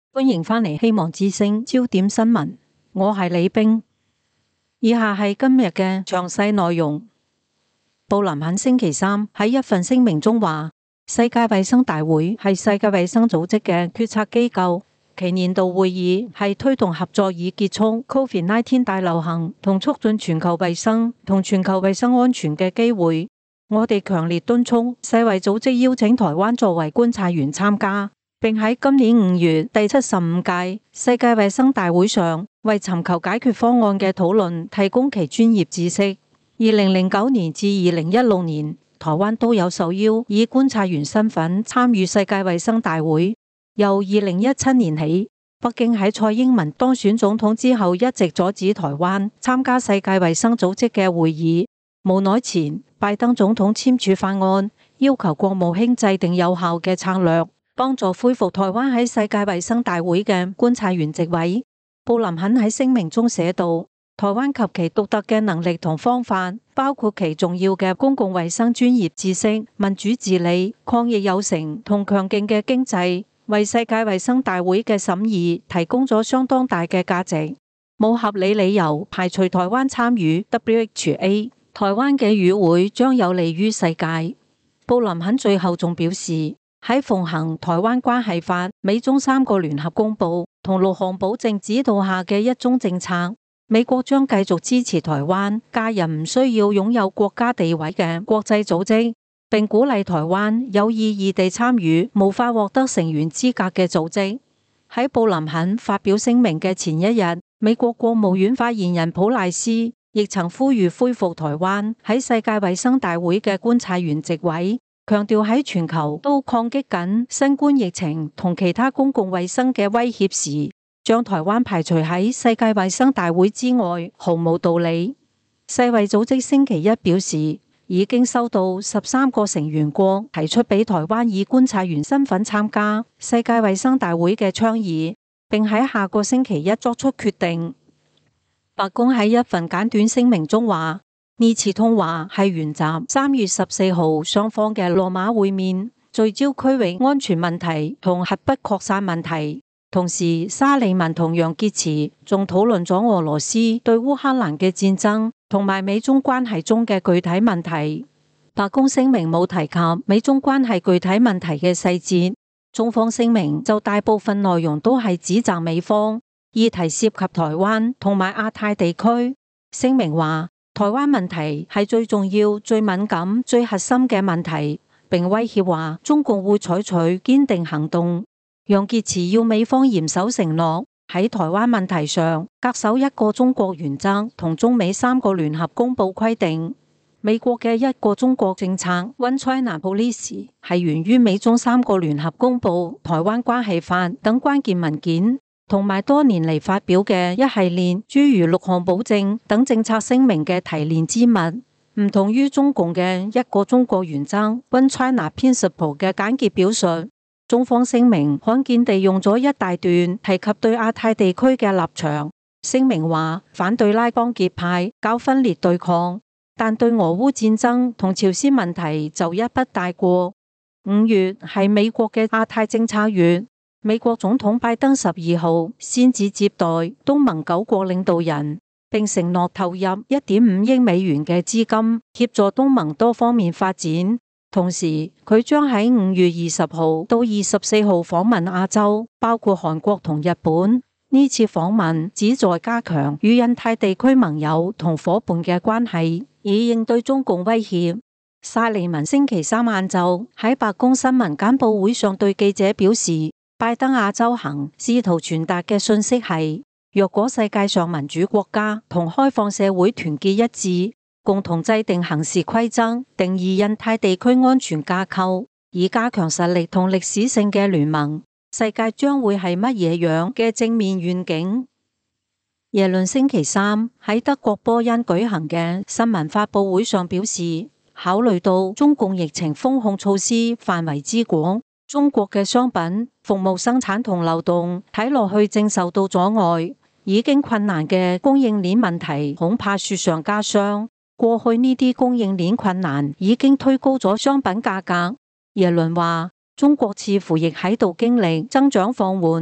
歡迎返嚟希望之聲焦點新聞，我係李冰。以下係今日嘅詳細內容。布林肯星期三喺一份聲明中話，世界衛生大會係世界衛生組織嘅決策機構，其年度會議係推動合作以結束 COVID-19 大流行同促進全球衛生同全球衛生安全嘅機會。我哋強烈敦促世衛組織邀請台灣作為觀察員參加，並喺今年5月第75屆世界衛生大會上為尋求解決方案嘅討論提供其專業知識。2009年至2016年，台灣都有受邀以觀察員身份參與世界衛生大會。由2017年起，北京喺蔡英文當選總統之後一直阻止台灣參加世界衛生組織嘅會議。無奈前拜登總統簽署法案，要求國務卿制定有效嘅策略，幫助恢復台灣喺世界衛生大會嘅觀察員席位。布林肯喺聲明中寫道，台灣及其獨特嘅能力同方法，包括其重要嘅公共衛生專業知識、民主治理、抗疫有成同強勁嘅經濟，為世界衛生大會嘅審議提供咗相當大嘅價值。冇合理理由排除台灣參與 WHA。台灣嘅與會將有利於世界。布林肯最後仲表示，喺奉行台灣關係法、美中3個聯合公報同6項保證指導下嘅一中政策，美國將繼續支持台灣加入唔需要擁有國家地位嘅國際組織，並鼓勵台灣有意義地參與無法獲得成員資格嘅組織。喺布林肯發表聲明嘅前一日，美國國務院發言人普賴斯亦曾呼籲恢復台灣喺世界衛生大會嘅觀察員席位，強調喺全球都抗擊緊新冠疫情同其他公共衛生嘅威脅時，將台灣排除喺世界衛生大會之外毫無道理。世衛組織星期一表示，已經收到13個成員國提出俾台灣以觀察員身份參加世界衛生大會嘅倡議，並喺下個星期一作出決定。白宮喺一份簡短聲明中話，呢次通話係沿襲3月14號雙方嘅羅馬會面，聚焦區域安全問題同核不擴散問題。同時，沙利文同楊潔篪仲討論咗俄羅斯對烏克蘭嘅戰爭同埋美中關係中嘅具體問題。白宮聲明冇提及美中關係具體問題嘅細節，中方聲明就大部分內容都係指責美方。議題涉及台灣同埋亞太地區。聲明話，台灣問題係最重要、最敏感、最核心嘅問題，並威脅話中共會採取堅定行動。楊潔篪要美方嚴守承諾，喺台灣問題上恪守一個中國原則同中美3個聯合公報規定。美國嘅一個中國政策 One China Policy 係源於美中3個聯合公報、台灣關係法等關鍵文件，同埋多年嚟發表嘅一系列諸如6項保證等政策聲明嘅提煉之物，唔同於中共嘅一個中國原則 One China Principle 嘅簡潔表述。中方聲明罕見地用咗一大段提及對亞太地區嘅立場。聲明話反對拉幫結派、搞分裂對抗，但對俄烏戰爭同朝鮮問題就一筆帶過。5月係美國嘅亞太政策月。美國總統拜登12號先至接待東盟9國領導人，並承諾投入1.5億美元嘅資金協助東盟多方面發展。同時，佢將喺5月20號到24號訪問亞洲，包括韓國同日本。呢次訪問旨在加強與印太地區盟友同夥伴嘅關係，以應對中共威脅。沙利文星期三晏晝喺白宮新聞簡報會上對記者表示，拜登亞洲行試圖傳達嘅訊息係，若果世界上民主國家同開放社會團結一致，共同制定行事規則，定義印太地區安全架構，以加強實力同歷史性嘅聯盟，世界將會係乜嘢樣嘅正面願景。耶倫星期三喺德國波恩舉行嘅新聞發佈會上表示，考慮到中共疫情封控措施範圍之廣，中國嘅商品、服務生產同流動睇落去正受到阻礙，已經困難嘅供應鏈問題恐怕雪上加霜。過去呢啲供應鏈困難已經推高咗商品價格。耶倫話，中國似乎亦喺度經歷增長放緩，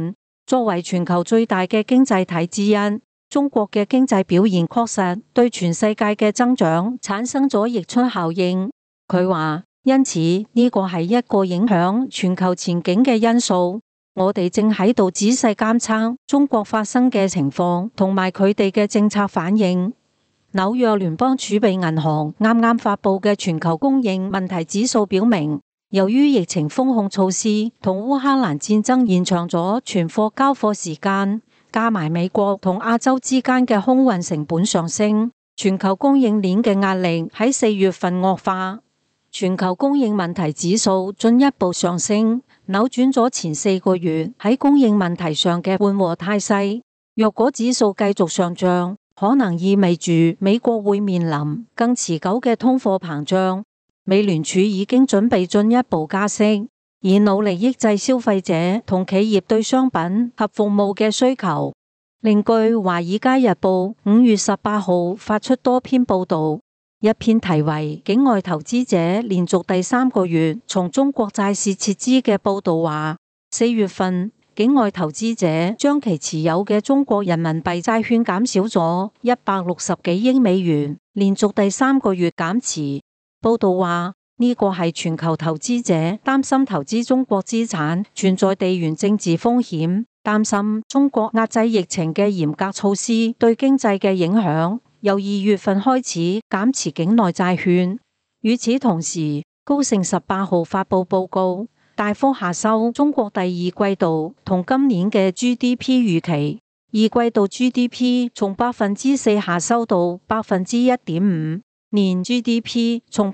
作為全球最大嘅經濟體之一，中國嘅經濟表現確實對全世界嘅增長產生咗溢出效應。佢話，因此呢個係一個影響全球前景嘅因素。我哋正喺度仔細監測中國發生嘅情況同埋佢哋嘅政策反應。紐約聯邦儲備銀行啱啱發佈嘅全球供應問題指數表明，由於疫情封控措施同烏克蘭戰爭延長咗存貨交貨時間，加埋美國同亞洲之間嘅空運成本上升，全球供應鏈嘅壓力喺4月份惡化。全球供應問題指數進一步上升，扭轉咗前4個月喺供應問題上嘅緩和態勢。若果指數繼續上漲，可能意味住美國會面臨更持久嘅通貨膨脹。美聯儲已經準備進一步加息，以努力抑制消費者同企業對商品及服務嘅需求。另據《華爾街日報》5月18號發出多篇報導，一篇題為《境外投資者連續第3個月從中國債市撤資》嘅報導話，4月份境外投資者將其持有嘅中國人民幣債券減少咗160幾億美元，連續第3個月減持。報導話，呢個係全球投資者擔心投資中國資產存在地緣政治風險，擔心中國壓制疫情嘅嚴格措施對經濟嘅影響，由2月份開始減持境內債券。與此同時，高盛18號發佈報告，大幅下修中國第二季度同今年嘅 GDP 預期，二季度 GDP 從4%下修到1.5%。年 GDP 從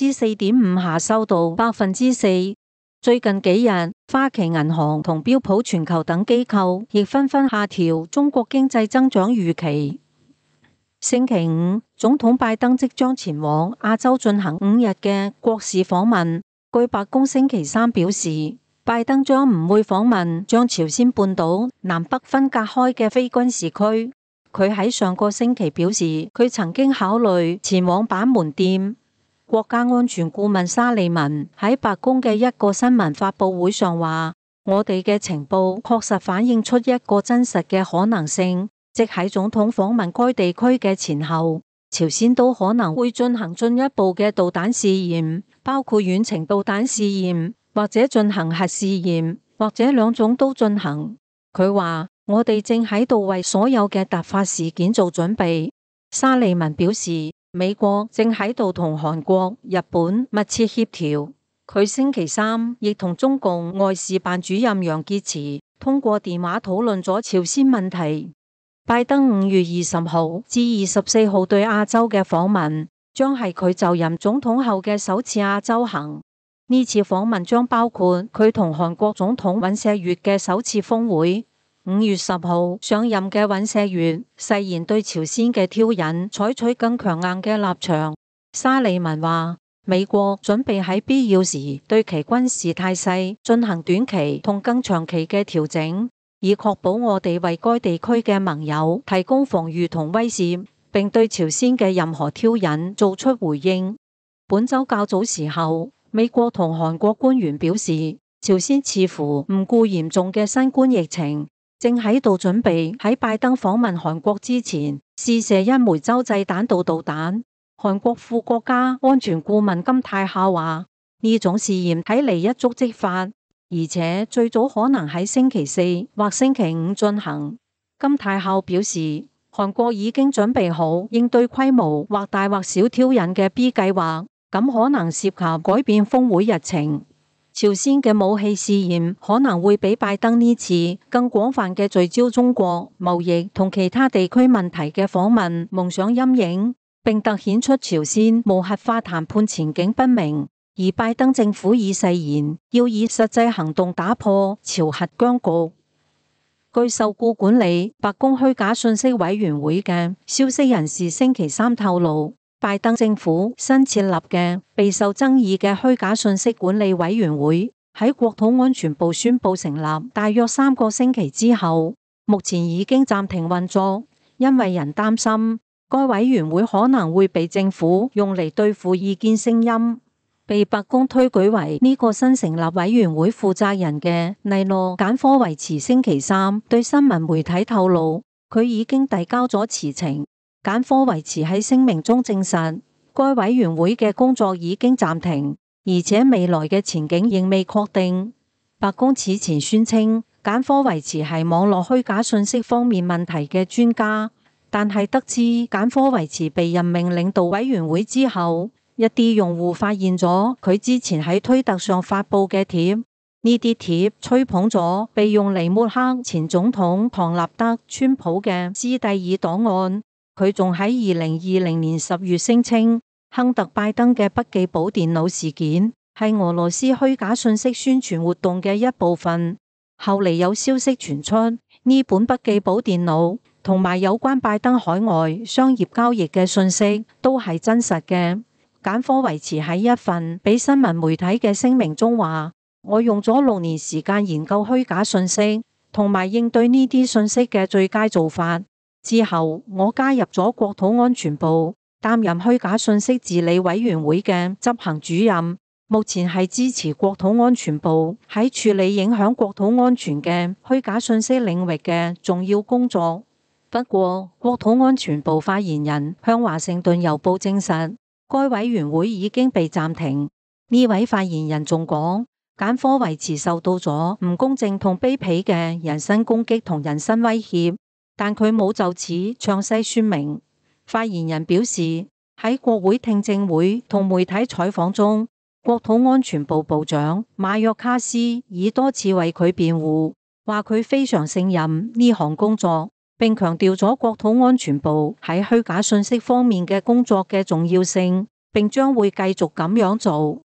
4.5% 下修到4%。最近幾日，花旗銀行同標普全球等機構亦紛紛下調中國經濟增長預期。星期五，總統拜登即將前往亞洲進行5日嘅國事訪問。據白宮星期三表示，拜登將唔會訪問將朝鮮半島南北分隔開嘅非軍事區。佢喺上個星期表示，佢曾經考慮前往板門店。國家安全顧問沙利文喺白宮嘅一個新聞發佈會上話，我哋嘅情報確實反映出一個真實嘅可能性，即喺總統訪問該地區嘅前後，朝鮮都可能會進行進一步嘅導彈試驗，包括遠程導彈試驗，或者進行核試驗，或者兩種都進行。佢話，我哋正喺度為所有嘅突發事件做準備。沙利文表示，美國正喺度同韓國、日本密切協調。佢星期三亦同中共外事辦主任楊潔篪通過電話討論咗朝鮮問題。拜登5月20號至24號對亞洲嘅訪問，將係佢就任總統後嘅首次亞洲行。呢次訪問將包括佢同韓國總統尹錫悅嘅首次峰會。5月10號上任嘅尹錫悅誓言對朝鮮嘅挑釁採取更強硬嘅立場。沙利文話，美國準備喺必要時對其軍事態勢進行短期同更長期嘅調整，以確保我哋為該地區嘅盟友提供防禦同威懾，並對朝鮮嘅任何挑釁做出回應。本週較早時候，美國同韓國官員表示，朝鮮似乎唔顧嚴重嘅新冠疫情，正喺度準備喺拜登訪問韓國之前試射一枚洲際彈道導彈。韓國副國家安全顧問金泰孝話，呢種試驗睇嚟一觸即發，而且最早可能喺星期四或星期五進行。金泰孝表示，韓國已經準備好應對規模或大或小挑釁嘅 B 計劃，咁可能涉及改變峰會日程。朝鮮嘅武器試驗可能會比拜登呢次更廣泛嘅聚焦中國貿易同其他地區問題嘅訪問蒙上陰影，並凸顯出朝鮮無核化談判前景不明。而拜登政府已誓言要以實際行動打破朝核僵局。據受雇管理白宮虛假信息委員會嘅消息人士星期三透露，拜登政府新設立嘅備受爭議嘅虛假信息管理委員會喺國土安全部宣布成立大約3個星期之後，目前已經暫停運作，因為人擔心該委員會可能會被政府用嚟對付異見聲音。 被白宮推舉為呢個新成立委員會負責人嘅尼諾簡科維茨星期三對新聞媒體透露，佢已經遞交咗辭呈。簡科維茨喺聲明中證實，該委員會嘅工作已經暫停，而且未來嘅前景仍未確定。白宮此前宣稱，簡科維茨係網絡虛假信息方面問題嘅專家，但係得知簡科維茨被任命領導委員會之後，一啲用戶發現咗佢之前喺推特上發布嘅帖，呢啲帖吹捧咗被用嚟抹黑前總統唐納德·川普嘅斯蒂爾檔案。佢仲喺2020年10月聲稱，亨特·拜登嘅筆記簿電腦事件係俄羅斯虛假信息宣傳活動嘅一部分。後嚟有消息傳出，呢本筆記簿電腦同埋有關拜登海外商業交易嘅信息都係真實嘅。簡科維茨喺一份俾新聞媒體嘅聲明中話：我用咗6年時間研究虛假信息同埋應對呢啲信息嘅最佳做法。之後我加入咗國土安全部，擔任虛假信息治理委員會嘅執行主任。目前係支持國土安全部喺處理影響國土安全嘅虛假信息領域嘅重要工作。不過，國土安全部發言人向華盛頓郵報證實，該委員會已經被暫停。呢位發言人仲講，簡科維茨受到咗唔公正同卑鄙嘅人身攻擊同人身威脅，但佢冇就此詳細說明。發言人表示，喺國會聽證會同媒體採訪中，國土安全部部長馬約卡斯已多次為佢辯護，話佢非常勝任呢項工作，並強調咗國土安全部喺虛假信息方面嘅工作嘅重要性，並將會繼續咁樣做。